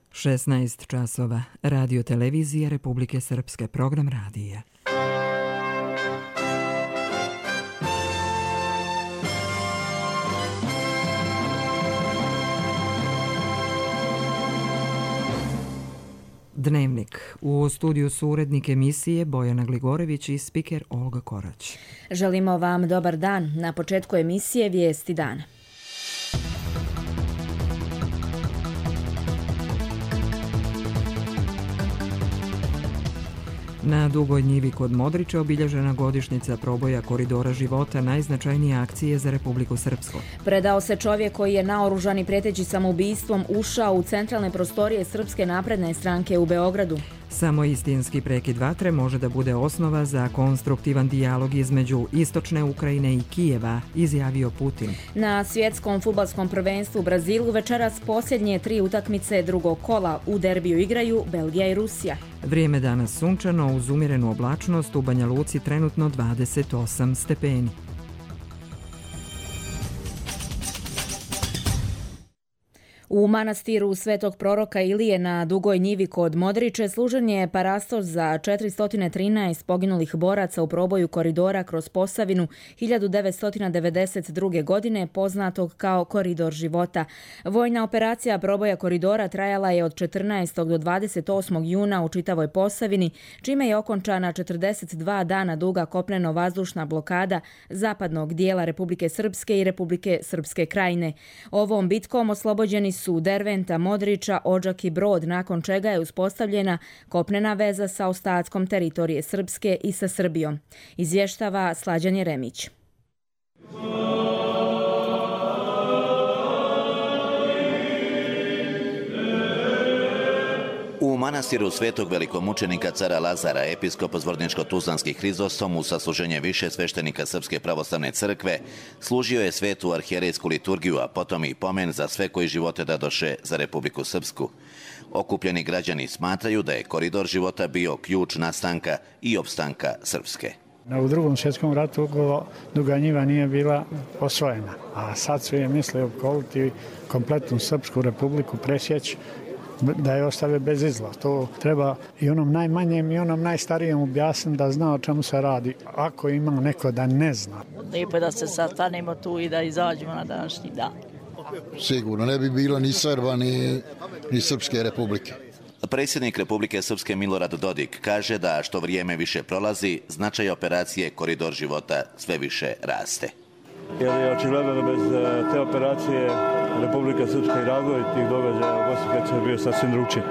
16 časova. Radio televizije Republike Srpske. Program radija. Dnevnik. U studiju su urednik emisije Bojana Gligorević i spiker Olga Korać. Želimo vam dobar dan. Na početku emisije Vijesti dana. Na Dugoj njivi kod Modrića obilježena godišnjica proboja Koridora života, najznačajnije akcije za Republiku Srpsku. Predao se čovjek koji je naoružan i prijeteći samoubistvom ušao u centralne prostorije Srpske napredne stranke u Beogradu. Samo istinski prekid vatre može da bude osnova za konstruktivan dijalog između istočne Ukrajine i Kijeva, izjavio Putin. Na svjetskom fudbalskom prvenstvu u Brazilu večeras posljednje 3 utakmice drugog kola. U derbiju igraju Belgija i Rusija. Vrijeme danas sunčano, uz umjerenu oblačnost, u Banja Luci trenutno 28 stepeni. U manastiru Svetog proroka Ilije na Dugoj njivi kod Modriće služen je parastos za 413 poginulih boraca u proboju koridora kroz Posavinu 1992. godine, poznatog kao Koridor života. Vojna operacija proboja koridora trajala je od 14. do 28. juna u čitavoj Posavini, čime je okončana 42 dana duga kopneno-vazdušna blokada zapadnog dijela Republike Srpske i Republike Srpske krajine. Ovom bitkom oslobođeni su Derventa, Modrića, Odžak i Brod, nakon čega je uspostavljena kopnena veza sa ostatkom teritorije Srpske i sa Srbijom. Izvještava Slađan Jeremić. U manastiru Svetog velikomučenika cara Lazara, episkop Zvorničko-Tuzlanski Hrizosom u sasluženje više sveštenika Srpske pravoslavne crkve služio je svetu arhijerejsku liturgiju, a potom i pomen za sve koji živote dadoše za Republiku Srpsku. Okupljeni građani smatraju da je koridor života bio ključ nastanka i opstanka Srpske. U Drugom svjetskom ratu Duga njiva nije bila osvojena, a sad su je misle opkoliti kompletnu Srpsku republiku, presjeći, da je ostave bez izla. To treba i onom najmanjem i onom najstarijem objasniti da zna o čemu se radi, ako ima neko da ne zna. Lijepo je da se sastanemo tu i da izađemo na današnji dan. Sigurno, ne bi bilo ni Srba ni Srpske republike. Predsjednik Republike Srpske Milorad Dodik kaže da što vrijeme više prolazi, značaj operacije Koridor života sve više raste. Jer je očigledno da bez te operacije Republika Srpska i razvoj tih događaja u Bosni i Hercegovini bio sasvim drugčiji.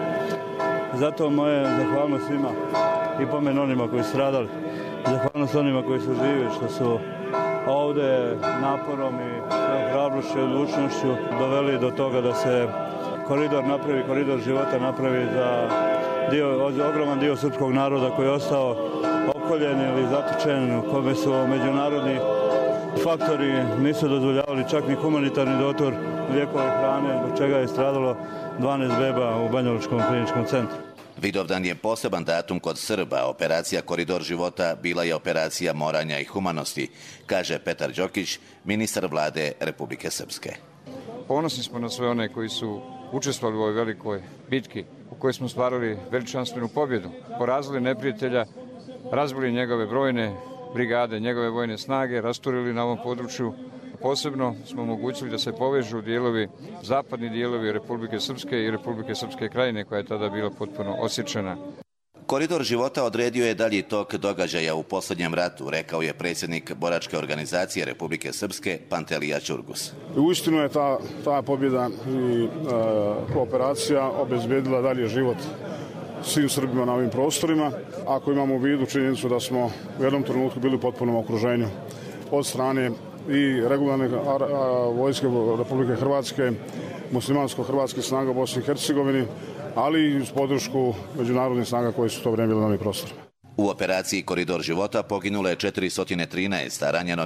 Zato moje zahvalnost svima i pomen onima koji su stradali, zahvalnost onima koji su živi, što su ovdje naporom i hrabrošću i odlučnošću doveli do toga da se koridor napravi, koridor života napravi za ogroman dio srpskog naroda koji je ostao okoljen ili zatočen, u kome su međunarodni faktori nisu dozvoljavali čak ni humanitarni dotor lijekova i hrane, zbog čega je stradalo 12 beba u Banjalučkom kliničkom centru. Vidovdan je poseban datum kod Srba. Operacija Koridor života bila je operacija moranja i humanosti, kaže Petar Đokić, ministar vlade Republike Srpske. Ponosni smo na sve one koji su učestvovali u ovoj velikoj bitki u kojoj smo stvarali veličanstvenu pobjedu, porazili neprijatelja, razbili njegove brojne brigade, njegove vojne snage, rasturili na ovom području. Posebno smo omogućili da se povežu zapadni dijelovi Republike Srpske i Republike Srpske krajine, koja je tada bila potpuno osječena. Koridor života odredio je dalji tok događaja u posljednjem ratu, rekao je predsjednik boračke organizacije Republike Srpske Pantelija Ćurgus. Uistinu je ta pobjeda i operacija obezbedila dalje život svim Srbima na ovim prostorima, ako imamo u vidu činjenicu da smo u jednom trenutku bili u potpunom okruženju od strane i regularne vojske Republike Hrvatske, muslimansko-hrvatskih snaga u Bosni i Hercegovini, ali i uz podršku međunarodnih snaga koji su to vrijeme bili na ovim prostorima. U operaciji Koridor života poginulo je 413, a ranjeno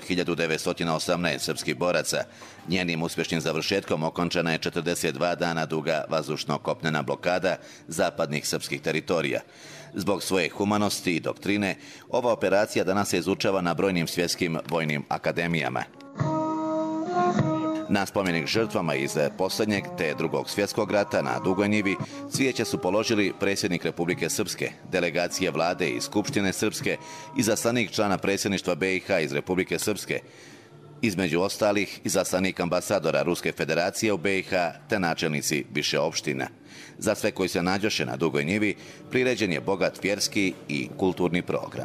1918 srpskih boraca. Njenim uspješnim završetkom okončana je 42 dana duga vazdušno-kopnena blokada zapadnih srpskih teritorija. Zbog svoje humanosti i doktrine, ova operacija danas se izučava na brojnim svjetskim vojnim akademijama. Na spomenik žrtvama iz posljednjeg te drugog svjetskog rata na Dugoj njivi cvijeće su položili predsjednik Republike Srpske, delegacije vlade i Skupštine Srpske, izaslanik člana predsjedništva BiH iz Republike Srpske, između ostalih izaslanik ambasadora Ruske federacije u BiH te načelnici više opština. Za sve koji se nađoše na Dugoj njivi priređen je bogat vjerski i kulturni program.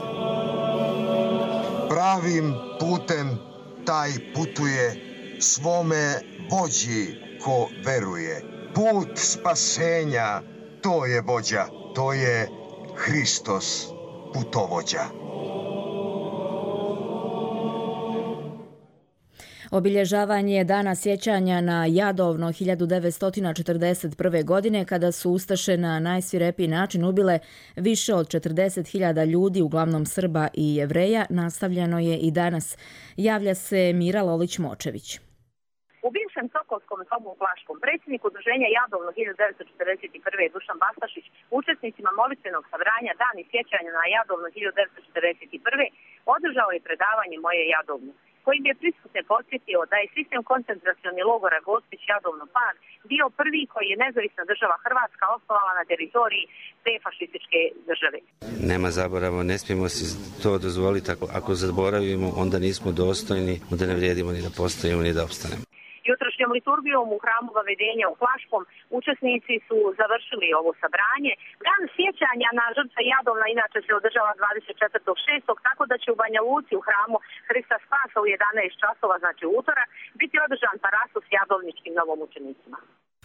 Pravim putem taj putuje, svome vođi ko veruje. Put spasenja, to je vođa, to je Hristos, putovođa. Obilježavanje dana sjećanja na Jadovno 1941. godine, kada su ustaše na najsvirepiji način ubile više od 40.000 ljudi, uglavnom Srba i Jevreja, nastavljeno je i danas. Javlja se Mira Lolić-Močević. U bivšem Sokolskom domu u Plaškom predsjednik udruženja Jadovno 1941. Dušan Bastašić učesnicima molitvenog sabranja Dani sjećanja na Jadovno 1941. održao je predavanje Moje Jadovno, kojim je prisutne podsjetio da je sistem koncentracioni logora Gospić Jadovno Pag bio prvi koji je nezavisna država Hrvatska osnovala na teritoriji te fašističke države. Nema zaborava, ne smijemo si to dozvoliti. Ako zaboravimo, onda nismo dostojni, onda ne vrijedimo ni da postojimo ni da opstanemo. Jutrošnjom liturgijom u hramu Vavedenja u Plaškom učesnici su završili ovo sabranje. Dan sjećanja na žrtve Jadovna inače se održava 24.6. tako da će u Banja Luci u hramu Hrista Spasa u 11 časova, znači utorak, biti održan parasus jadovničkim novomučenicima.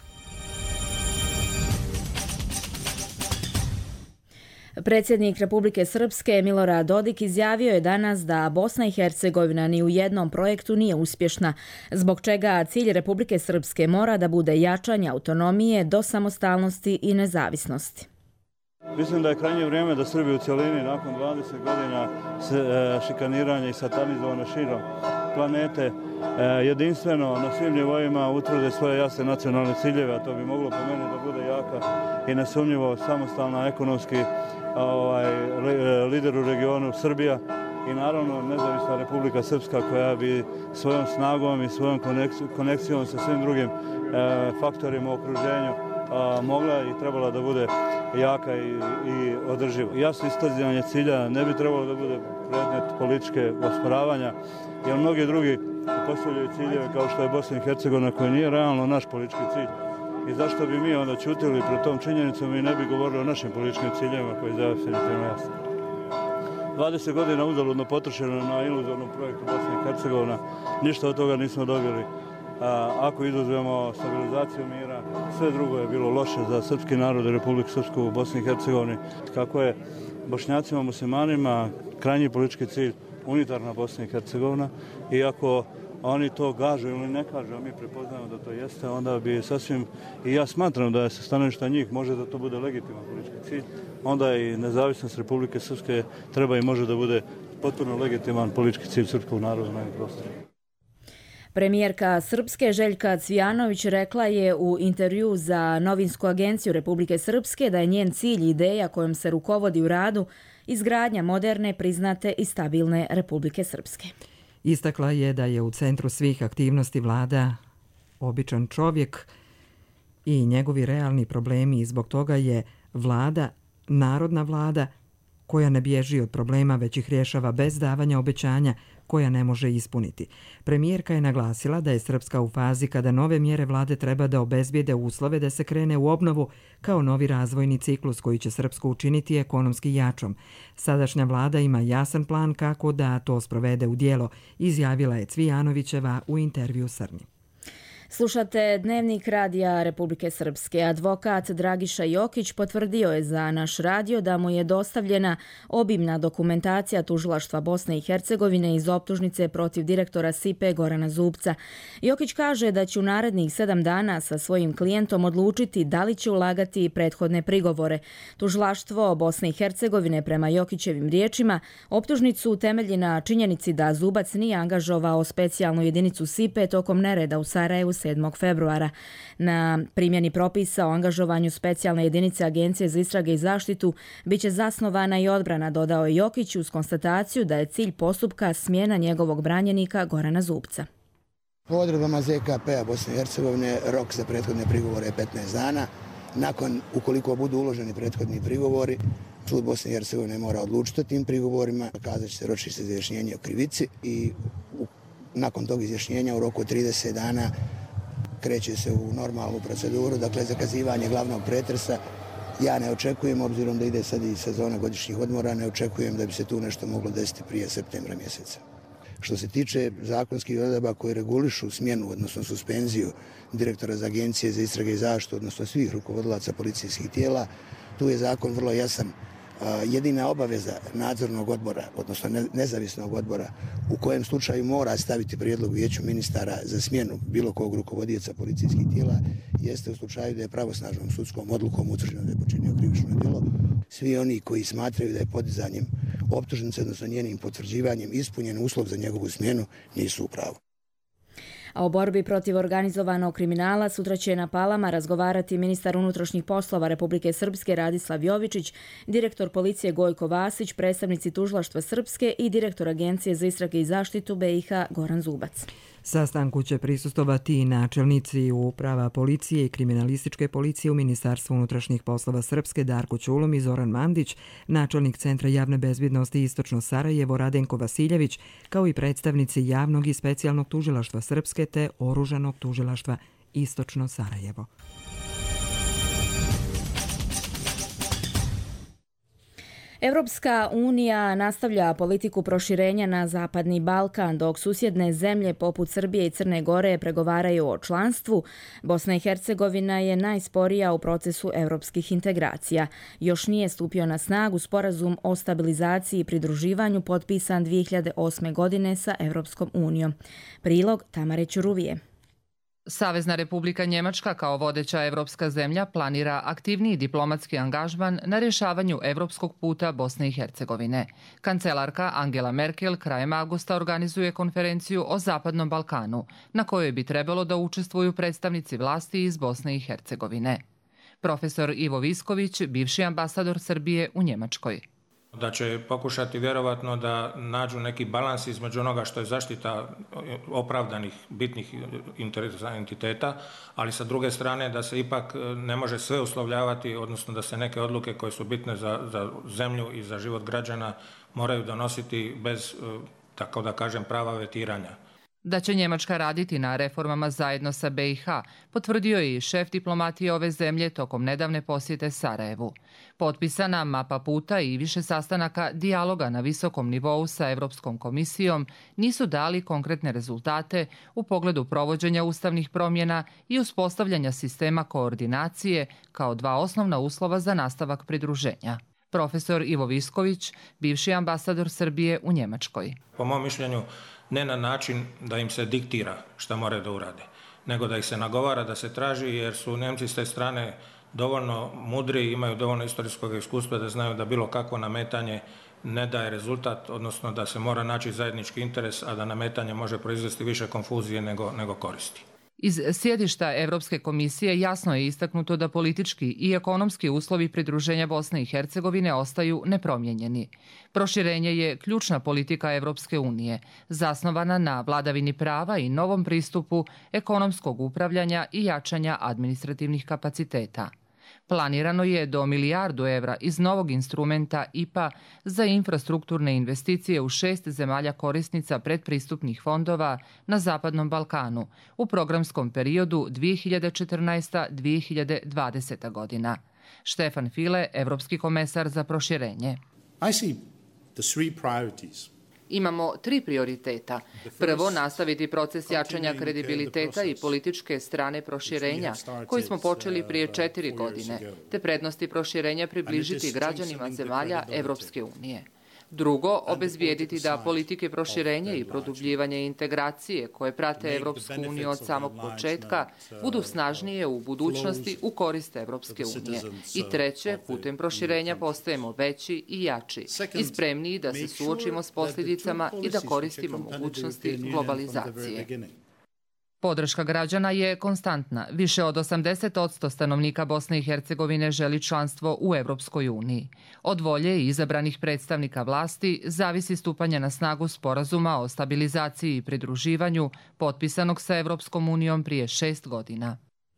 Predsjednik Republike Srpske Milorad Dodik izjavio je danas da Bosna i Hercegovina ni u jednom projektu nije uspješna, zbog čega cilj Republike Srpske mora da bude jačanje autonomije do samostalnosti i nezavisnosti. Mislim da je krajnje vrijeme da Srbi u cjelini nakon 20 godina šikaniranja i satanizovane širom planete jedinstveno na svim nivoima utvrde svoje jasne nacionalne ciljeve, a to bi moglo po meni da bude jaka i nesumnjivo samostalna ekonomski lider u regionu Srbija i naravno nezavisna Republika Srpska koja bi svojom snagom i svojom konekcijom sa svim drugim faktorima u okruženju mogla i trebala da bude jaka i održiva. Jasno iskazivanje cilja ne bi trebalo da bude predmet političke osporavanja, jer mnogi drugi postavljaju ciljeve kao što je Bosna i Hercegovina koji nije realno naš politički cilj. I zašto bi mi onda ćutili pred tom činjenicom i ne bi govorili o našim političkim ciljevima koji je definitivno jasno. 20 godina uzaludno potrošeno na iluzornom projektu Bosna i Hercegovina, ništa od toga nismo dobili. Ako izuzmemo stabilizaciju mira, sve drugo je bilo loše za srpski narod i Republiku Srpsku u Bosni i Hercegovini. Kako je Bošnjacima, muslimanima krajnji politički cilj unitarna Bosna i Hercegovina i ako oni to kažu ili ne kažu, a mi prepoznajemo da to jeste, onda bi sasvim, i ja smatram da je sa stanovišta njih može da to bude legitiman politički cilj, onda i nezavisnost Republike Srpske treba i može da bude potpuno legitiman politički cilj srpskog naroda na ovim prostorima. Premijerka Srpske Željka Cvijanović rekla je u intervju za novinsku agenciju Republike Srpske da je njen cilj i ideja kojom se rukovodi u radu izgradnja moderne, priznate i stabilne Republike Srpske. Istakla je da je u centru svih aktivnosti vlada običan čovjek i njegovi realni problemi i zbog toga je vlada, narodna vlada, koja ne bježi od problema već ih rješava bez davanja obećanja koja ne može ispuniti. Premijerka je naglasila da je Srpska u fazi kada nove mjere vlade treba da obezbijede uslove da se krene u obnovu kao novi razvojni ciklus koji će Srpsku učiniti ekonomski jačom. Sadašnja vlada ima jasan plan kako da to sprovede u djelo, izjavila je Cvijanovićeva u intervju Srnji. Slušate Dnevnik radija Republike Srpske. Advokat Dragiša Jokić potvrdio je za naš radio da mu je dostavljena obimna dokumentacija tužilaštva Bosne i Hercegovine iz optužnice protiv direktora SIPE Gorana Zubca. Jokić kaže da će u narednih 7 dana sa svojim klijentom odlučiti da li će ulagati prethodne prigovore. Tužilaštvo Bosne i Hercegovine prema Jokićevim riječima optužnicu temelji na činjenici da Zubac nije angažovao specijalnu jedinicu SIPE tokom nereda u Sarajevu 7. februara. Na primjeni propisa o angažovanju specijalne jedinice Agencije za istrage i zaštitu biće zasnovana i odbrana, dodao je Jokić uz konstataciju da je cilj postupka smjena njegovog branjenika Gorana Zubca. Po odredbama ZKP-a Bosne i Hercegovine rok za prethodne prigovore je 15 dana. Nakon, ukoliko budu uloženi prethodni prigovori, sud Bosne i Hercegovine mora odlučiti o tim prigovorima, kazat će se ročište za izjašnjenje o krivici i nakon tog izjašnjenja u roku od 30 dana kreće se u normalnu proceduru, dakle zakazivanje glavnog pretresa. Ja ne očekujem, obzirom da ide sad i sezona godišnjih odmora, ne očekujem da bi se tu nešto moglo desiti prije septembra mjeseca. Što se tiče zakonskih odredaba koje regulišu smjenu, odnosno suspenziju direktora za agencije za istrage i zaštitu, odnosno svih rukovodilaca policijskih tijela, tu je zakon vrlo jasan. Jedina obaveza nadzornog odbora, odnosno nezavisnog odbora, u kojem slučaju mora staviti prijedlog vijeću ministara za smjenu bilo kog rukovodioca policijskih tijela, jeste u slučaju da je pravosnažnom sudskom odlukom utvrđeno da je počinio krivično djelo. Svi oni koji smatraju da je podizanjem optužnice, odnosno njenim potvrđivanjem ispunjen uslov za njegovu smjenu, nisu u pravu. A o borbi protiv organizovanog kriminala sutra će na Palama razgovarati ministar unutrašnjih poslova Republike Srpske Radislav Jovičić, direktor policije Gojko Vasić, predstavnici tužilaštva Srpske i direktor Agencije za istrage i zaštitu BiH Goran Zubac. Sastanku će prisustovati i načelnici uprava policije i kriminalističke policije u Ministarstvu unutrašnjih poslova Srpske Darko Ćulom i Zoran Mandić, načelnik Centra javne bezbjednosti Istočno Sarajevo Radenko Vasiljević, kao i predstavnici javnog i specijalnog tužilaštva Srpske te oružanog tužilaštva Istočno Sarajevo. Europska unija nastavlja politiku proširenja na Zapadni Balkan, dok susjedne zemlje poput Srbije i Crne Gore pregovaraju o članstvu. Bosna i Hercegovina je najsporija u procesu europskih integracija. Još nije stupio na snagu sporazum o stabilizaciji i pridruživanju potpisan 2008. godine sa Europskom unijom. Prilog Tamare Ćuruvije. Savezna Republika Njemačka kao vodeća evropska zemlja planira aktivniji diplomatski angažman na rješavanju evropskog puta Bosne i Hercegovine. Kancelarka Angela Merkel krajem avgusta organizuje konferenciju o Zapadnom Balkanu, na kojoj bi trebalo da učestvuju predstavnici vlasti iz Bosne i Hercegovine. Profesor Ivo Visković, bivši ambasador Srbije u Njemačkoj. Da će pokušati vjerovatno da nađu neki balans između onoga što je zaštita opravdanih bitnih interesa entiteta, ali sa druge strane da se ipak ne može sve uslovljavati, odnosno da se neke odluke koje su bitne za zemlju i za život građana moraju donositi bez, tako da kažem, prava vetiranja. Da će Njemačka raditi na reformama zajedno sa BiH, potvrdio je i šef diplomatije ove zemlje tokom nedavne posjete Sarajevu. Potpisana mapa puta i više sastanaka dijaloga na visokom nivou sa Europskom komisijom nisu dali konkretne rezultate u pogledu provođenja ustavnih promjena i uspostavljanja sistema koordinacije kao dva osnovna uslova za nastavak pridruženja. Profesor Ivo Visković, bivši ambasador Srbije u Njemačkoj. Po mom mišljenju, ne na način da im se diktira šta moraju da urade, nego da ih se nagovara, da se traži, jer su Nemci s te strane dovoljno mudri, imaju dovoljno istorijskog iskustva da znaju da bilo kakvo nametanje ne daje rezultat, odnosno da se mora naći zajednički interes, a da nametanje može proizvesti više konfuzije nego koristi. Iz sjedišta Europske komisije jasno je istaknuto da politički i ekonomski uslovi pridruženja Bosne i Hercegovine ostaju nepromijenjeni. Proširenje je ključna politika Europske unije, zasnovana na vladavini prava i novom pristupu ekonomskog upravljanja i jačanja administrativnih kapaciteta. Planirano je do milijardu evra iz novog instrumenta IPA za infrastrukturne investicije u 6 zemalja korisnica predpristupnih fondova na Zapadnom Balkanu u programskom periodu 2014-2020 godina. Štefan File, Evropski komesar za proširenje. I see the three priorities. Imamo 3 prioriteta. Prvo, nastaviti proces jačanja kredibiliteta i političke strane proširenja, koji smo počeli prije 4 godine, te prednosti proširenja približiti građanima zemalja Evropske unije. Drugo, obezbijediti da politike proširenja i produbljivanje integracije koje prate Evropsku uniju od samog početka budu snažnije u budućnosti u korist Evropske unije. I treće, putem proširenja postajemo veći i jači i spremniji da se suočimo s posljedicama i da koristimo mogućnosti globalizacije. Podrška građana je konstantna. Više od 80% stanovnika Bosne i Hercegovine želi članstvo u Evropskoj uniji. Od volje i izabranih predstavnika vlasti zavisi stupanje na snagu sporazuma o stabilizaciji i pridruživanju potpisanog sa Evropskom unijom prije 6 godina.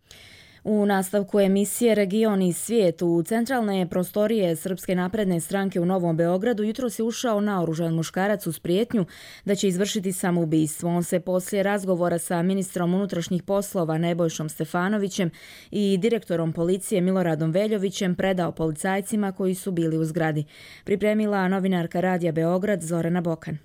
U nastavku emisije Region i svijet u centralne prostorije Srpske napredne stranke u Novom Beogradu jutros je ušao naoružan muškarac uz prijetnju da će izvršiti samoubistvo. On se poslije razgovora sa ministrom unutrašnjih poslova Nebojšom Stefanovićem i direktorom policije Miloradom Veljovićem predao policajcima koji su bili u zgradi. Pripremila novinarka Radija Beograd Zorana Bokan.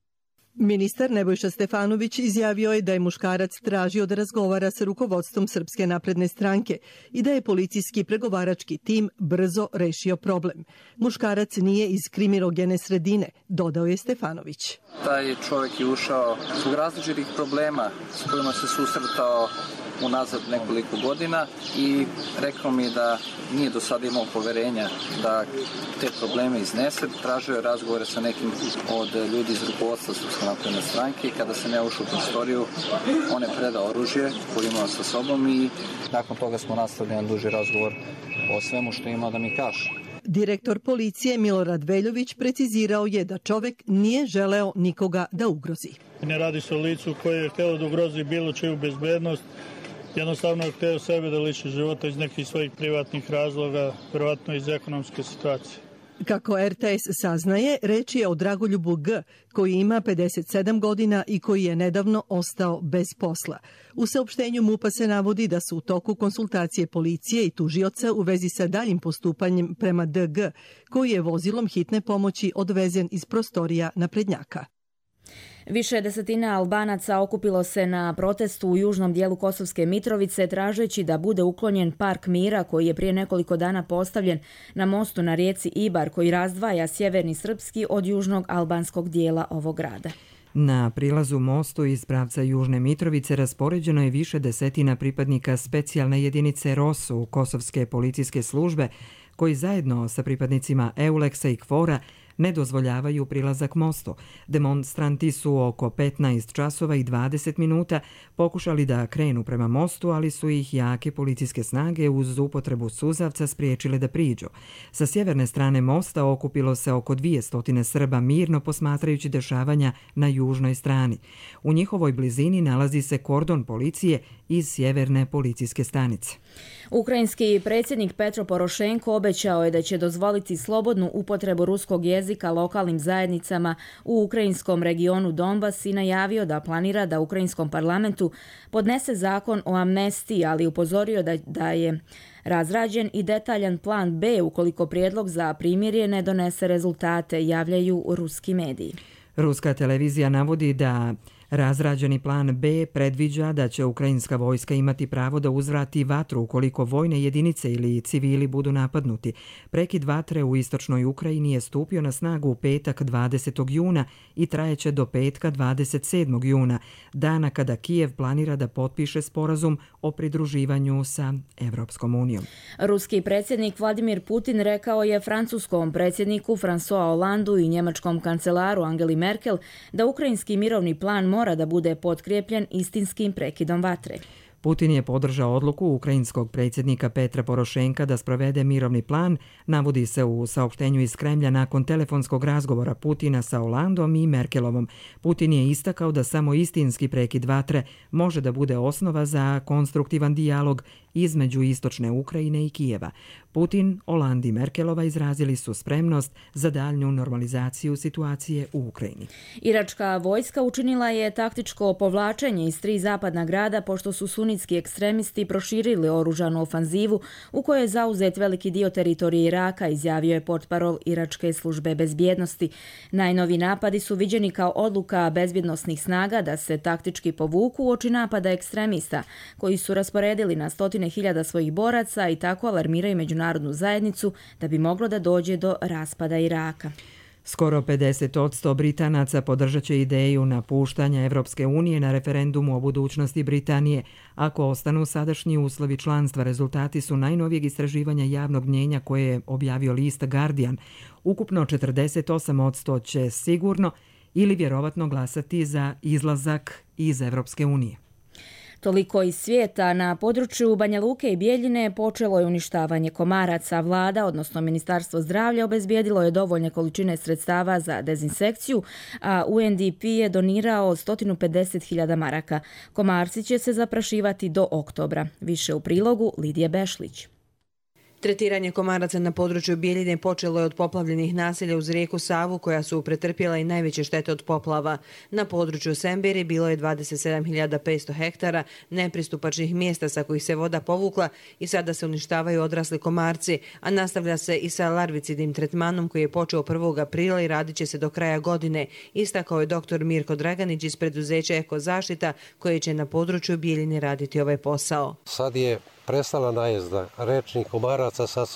Ministar Nebojša Stefanović izjavio je da je muškarac tražio da razgovara sa rukovodstvom Srpske napredne stranke i da je policijski pregovarački tim brzo rešio problem. Muškarac nije iz kriminogene sredine, dodao je Stefanović. Taj čovjek je ušao zbog različitih problema s kojima se susretao unazad nekoliko godina i rekao mi da nije do sada imao poverenja da te probleme iznese. Tražio je razgovore sa nekim od ljudi iz rukovodstva Srpske napredne stranke i kada sam ja ušao u prostoriju, on je predao oružje koje imao sa sobom i nakon toga smo nastavili jedan duži razgovor o svemu što je imao da mi kaže. Direktor policije Milorad Veljović precizirao je da čovjek nije želeo nikoga da ugrozi. Ne radi se o licu koje je htjelo da ugrozi bilo čiju bezbednost. Jednostavno je htio sebe da liši života iz nekih svojih privatnih razloga, vjerovatno iz ekonomske situacije. Kako RTS saznaje, reč je o Dragoljubu G, koji ima 57 godina i koji je nedavno ostao bez posla. U saopštenju MUP-a se navodi da su u toku konsultacije policije i tužioca u vezi sa daljim postupanjem prema DG, koji je vozilom hitne pomoći odvezen iz prostorija naprednjaka. Više desetina Albanaca okupilo se na protestu u južnom dijelu Kosovske Mitrovice tražeći da bude uklonjen park mira koji je prije nekoliko dana postavljen na mostu na rijeci Ibar koji razdvaja sjeverni srpski od južnog albanskog dijela ovog grada. Na prilazu mostu iz pravca Južne Mitrovice raspoređeno je više desetina pripadnika specijalne jedinice ROSU Kosovske policijske službe koji zajedno sa pripadnicima EULEX-a i KFOR-a ne dozvoljavaju prilazak mostu. Demonstranti su oko 15 časova i 20 minuta pokušali da krenu prema mostu, ali su ih jake policijske snage uz upotrebu suzavca spriječile da priđu. Sa sjeverne strane mosta okupilo se oko 200 Srba mirno posmatrajući dešavanja na južnoj strani. U njihovoj blizini nalazi se kordon policije iz sjeverne policijske stanice. Ukrajinski predsjednik Petro Porošenko obećao je da će dozvoliti slobodnu upotrebu ruskog jezika lokalnim zajednicama u ukrajinskom regionu Donbas i najavio da planira da ukrajinskom parlamentu podnese zakon o amnestiji, ali upozorio da je razrađen i detaljan plan B ukoliko prijedlog za primirje ne donese rezultate, javljaju ruski mediji. Ruska televizija navodi da razrađeni plan B predviđa da će ukrajinska vojska imati pravo da uzvrati vatru ukoliko vojne jedinice ili civili budu napadnuti. Prekid vatre u istočnoj Ukrajini je stupio na snagu u petak 20. juna i trajeće do petka 27. juna, dana kada Kijev planira da potpiše sporazum o pridruživanju sa Evropskom unijom. Ruski predsjednik Vladimir Putin rekao je francuskom predsjedniku François Hollandu i njemačkom kancelaru Angeli Merkel da ukrajinski mirovni plan mora da bude potkrijepljen istinskim prekidom vatre. Putin je podržao odluku ukrajinskog predsjednika Petra Porošenka da sprovede mirovni plan, navodi se u saopštenju iz Kremlja nakon telefonskog razgovora Putina sa Hollandom i Merkelovom. Putin je istakao da samo istinski prekid vatre može da bude osnova za konstruktivan dijalog između istočne Ukrajine i Kijeva. Putin, Holand i Merkelova izrazili su spremnost za daljnju normalizaciju situacije u Ukrajini. Iračka vojska učinila je taktičko povlačenje iz 3 zapadna grada pošto su sunitski ekstremisti proširili oružanu ofanzivu u kojoj je zauzet veliki dio teritorije Iraka, izjavio je portparol Iračke službe bezbjednosti. Najnovi napadi su viđeni kao odluka bezbjednosnih snaga da se taktički povuku uoči napada ekstremista koji su rasporedili na 100.000 svojih boraca i tako alarmiraju međunarodnu zajednicu da bi moglo da dođe do raspada Iraka. Skoro 50% Britanaca podržat će ideju napuštanja Evropske unije na referendumu o budućnosti Britanije. Ako ostanu sadašnji uslovi članstva, rezultati su najnovijeg istraživanja javnog mnjenja koje je objavio list Guardian. Ukupno 48% će sigurno ili vjerovatno glasati za izlazak iz Evropske unije. Toliko iz svijeta. Na području Banja Luke i Bijeljine počelo je uništavanje komaraca. Vlada, odnosno Ministarstvo zdravlja, obezbijedilo je dovoljne količine sredstava za dezinsekciju, a UNDP je donirao 150.000 maraka. Komarci će se zaprašivati do oktobra. Više u prilogu Lidije Bešlić. Tretiranje komaraca na području Bijeljine počelo je od poplavljenih naselja uz rijeku Savu, koja su pretrpjela i najveće štete od poplava. Na području Sembiri bilo je 27.500 hektara nepristupačnih mjesta sa kojih se voda povukla i sada se uništavaju odrasli komarci, a nastavlja se i sa larvicidnim tretmanom koji je počeo 1. aprila i radit će se do kraja godine, istakao je dr. Mirko Draganić iz preduzeća Eko zaštita, koje će na području Bijeljine raditi ovaj posao. Sad je prestala najezda rečnih komaraca, sad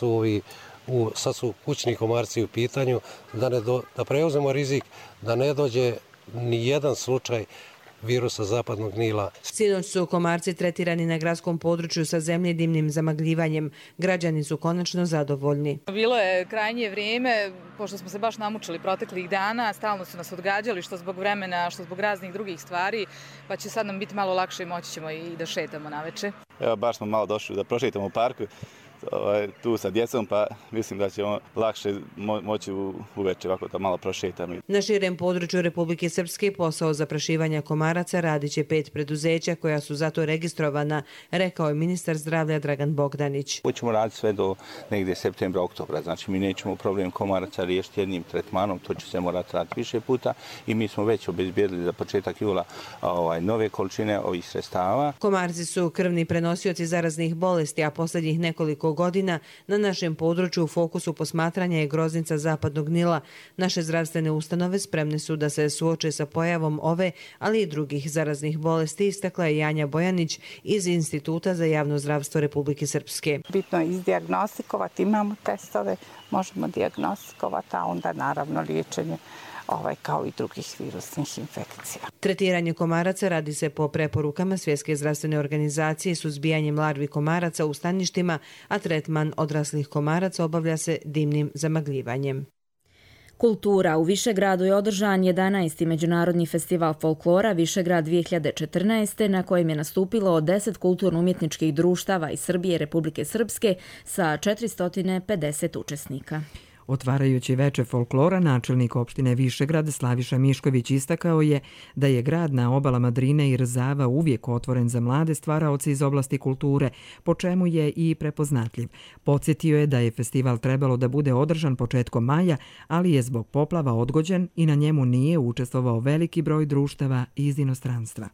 su kućni komarci u pitanju, da preuzemo rizik da ne dođe ni jedan slučaj virusa zapadnog Nila. Sinoć su komarci tretirani na gradskom području sa zemljedimnim zamagljivanjem. Građani su konačno zadovoljni. Bilo je krajnje vrijeme, pošto smo se baš namučili proteklih dana, stalno su nas odgađali što zbog vremena, što zbog raznih drugih stvari, pa će sad nam biti malo lakše i moći ćemo i da šetamo naveče. Evo, baš smo malo došli da prošetamo u parku, tu sa djecom, pa mislim da ćemo lakše moći uveče ovako da malo prošetamo. Na širem području Republike Srpske posao zaprašivanja komaraca radit će 5 preduzeća koja su zato registrovana, rekao je ministar zdravlja Dragan Bogdanić. Hoćemo raditi sve do negdje septembra, oktobra, znači mi nećemo problem komaraca riješiti jednim tretmanom, to će se morati raditi više puta i mi smo već obezbijedili za početak jula nove količine ovih sredstava. Komarci su krvni prenosioci zaraznih bolesti, a posljednjih nekoliko godina na našem području u fokusu posmatranja je groznica zapadnog Nila. Naše zdravstvene ustanove spremne su da se suoče sa pojavom ove, ali i drugih zaraznih bolesti, istakla je Janja Bojanić iz Instituta za javno zdravstvo Republike Srpske. Bitno je izdijagnostikovati, imamo testove, možemo dijagnostikovati, a onda naravno liječenje kao i drugih virusnih infekcija. Tretiranje komaraca radi se po preporukama Svjetske zdravstvene organizacije suzbijanjem larvi komaraca u staništima, a tretman odraslih komaraca obavlja se dimnim zamagljivanjem. Kultura. U Višegradu je održan 11. Međunarodni festival folklora Višegrad 2014. na kojem je nastupilo 10 kulturno-umjetničkih društava iz Srbije i Republike Srpske sa 450 učesnika. Otvarajući veče folklora, načelnik opštine Višegrad Slaviša Mišković istakao je da je grad na obalama Drine i Rzava uvijek otvoren za mlade stvaraoce iz oblasti kulture, po čemu je i prepoznatljiv. Podsjetio je da je festival trebalo da bude održan početkom maja, ali je zbog poplava odgođen i na njemu nije učestvovao veliki broj društava iz inostranstva.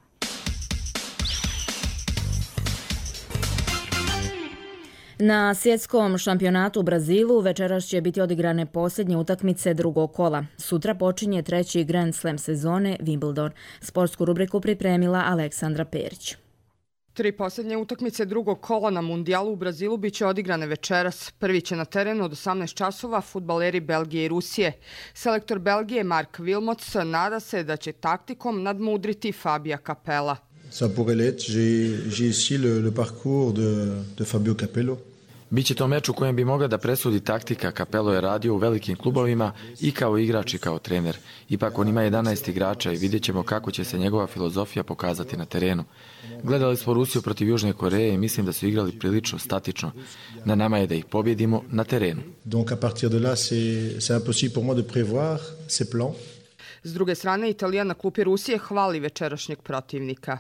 Na svjetskom šampionatu u Brazilu večeras će biti odigrane posljednje utakmice drugog kola. Sutra počinje 3. Grand Slam sezone Wimbledon. Sportsku rubriku pripremila Aleksandra Perić. 3 posljednje utakmice drugog kola na mundijalu u Brazilu biće odigrane večeras. Prvi će na terenu od 18 časova fudbaleri Belgije i Rusije. Selektor Belgije Mark Wilmots nada se da će taktikom nadmudriti Fabija Capella. Ça pourrait l'être. J'ai ici le parcours de Fabio Capello. Biće to meč u kojem bi mogla da presudi taktika. Capello je radio u velikim klubovima i kao igrač i kao trener. Ipak on ima 11 igrača i vidjet ćemo kako će se njegova filozofija pokazati na terenu. Gledali smo Rusiju protiv Južne Koreje i mislim da su igrali prilično statično. Na nama je da ih pobjedimo na terenu. Donc à partir de là c'est impossible pour moi de prévoir ces plans. S druge strane, Italija na klupi Rusije hvali večerašnjeg protivnika.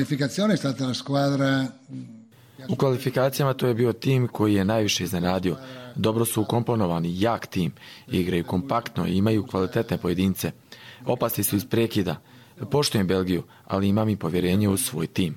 U kvalifikacijama to je bio tim koji je najviše iznenadio. Dobro su ukomponovani, jak tim, igraju kompaktno i imaju kvalitetne pojedince. Opasni su iz prekida. Poštujem Belgiju, ali imam i povjerenje u svoj tim.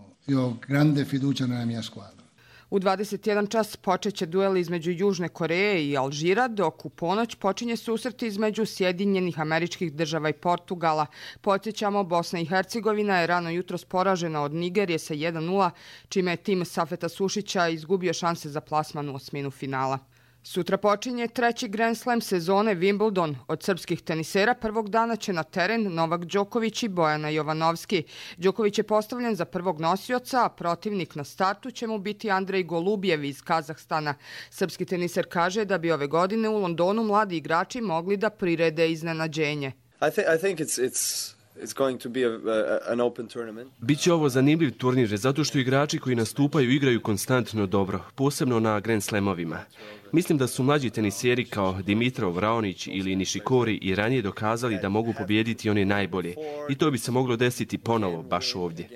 U 21 čas počeće duel između Južne Koreje i Alžira, dok u ponoć počinje susret između Sjedinjenih Američkih Država i Portugala. Podsjećamo, Bosna i Hercegovina je rano jutros poražena od Nigerije sa 1:0, čime je tim Safeta Sušića izgubio šanse za plasman u osminu finala. Sutra počinje 3. Grand Slam sezone Wimbledon. Od srpskih tenisera prvog dana će na teren Novak Đoković i Bojana Jovanovski. Đoković je postavljen za prvog nosioca, a protivnik na startu će mu biti Andrej Golubjev iz Kazahstana. Srpski teniser kaže da bi ove godine u Londonu mladi igrači mogli da prirede iznenađenje. I think it's Biće ovo zanimljiv turnir zato što igrači koji nastupaju igraju konstantno dobro, posebno na Grand Slamovima. Mislim da su mlađi teniseri kao Dimitrov, Raonić ili Nishikori i ranije dokazali da mogu pobijediti one najbolje. I to bi se moglo desiti ponovo, baš ovdje.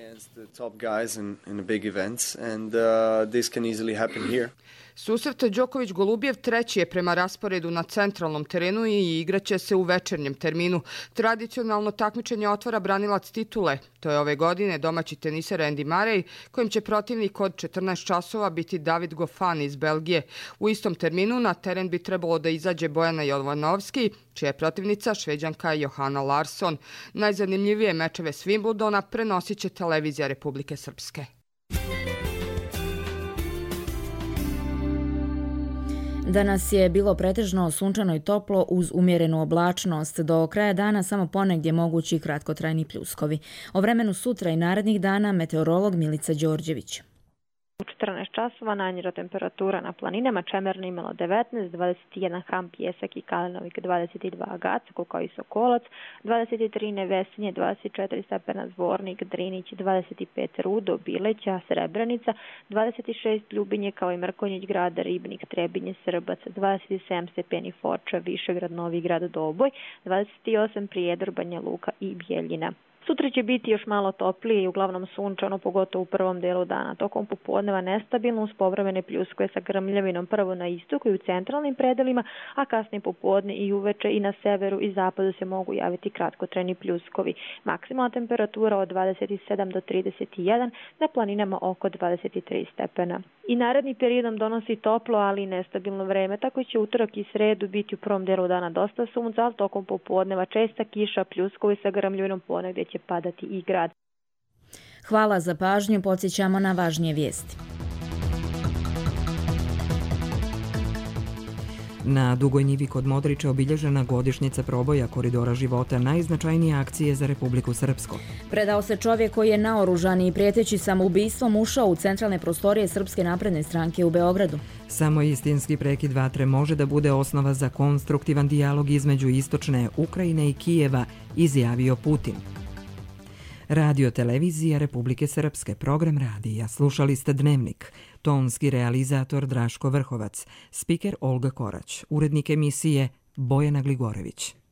Susret Đoković-Golubjev treći je prema rasporedu na centralnom terenu i igraće se u večernjem terminu. Tradicionalno takmičenje otvara branilac titule. To je ove godine domaći teniser Andy Murray, kojim će protivnik od 14 časova biti David Goffin iz Belgije. U istom terminu na teren bi trebalo da izađe Bojana Jovanovski, čija je protivnica Šveđanka Johanna Larsson. Najzanimljivije mečeve s Wimbledona prenosit će televizija Republike Srpske. Danas je bilo pretežno sunčano i toplo uz umjerenu oblačnost. Do kraja dana samo ponegdje mogući kratkotrajni pljuskovi. O vremenu sutra i narednih dana meteorolog Milica Đorđević. U 14 časova najniža temperatura na planinama Čemerna imala 19, 21 Hram, Pjesak i Kalinovik, 22 Gacko kao i Sokolac, 23 Nevesinje, 24 stepena Zvornik, Drinić, 25 Rudo, Bileća, Srebrenica, 26 Ljubinje kao i Mrkonjić grad, Ribnik, Trebinje, Srbac, 27 stepeni Foča, Višegrad, Novi grad, Doboj, 28 Prijedor, Banja Luka i Bjeljina. Sutra će biti još malo toplije i uglavnom sunčano, pogotovo u prvom delu dana. Tokom popodneva nestabilno uz povremene pljuskove sa grmljavinom prvo na istoku i u centralnim predelima, a kasnije popodne i uveče i na severu i zapadu se mogu javiti kratkotrajni pljuskovi. Maksimalna temperatura od 27 do 31, na planinama oko 23 stepena. I naredni periodom donosi toplo, ali i nestabilno vreme, tako će utorak i sredu biti u prvom delu dana dosta sunca, ali tokom popodneva česta kiša, pljuskovi sa grmljavinom, ponegdje će padati i grad. Hvala za pažnju, podsjećamo na važnije vijesti. Na Dugoj njivi kod Modrića obilježena godišnjica proboja koridora života, najznačajnije akcije za Republiku Srpsku. Predao se čovjek koji je naoružan i prijeteći samoubistvom ušao u centralne prostorije Srpske napredne stranke u Beogradu. Samo istinski prekid vatre može da bude osnova za konstruktivan dijalog između istočne Ukrajine i Kijeva, izjavio Putin. Radio televizija Republike Srpske, program radija. Slušali ste Dnevnik. Tonski realizator Draško Vrhovac, spiker Olga Korać, urednik emisije Bojana Gligorević.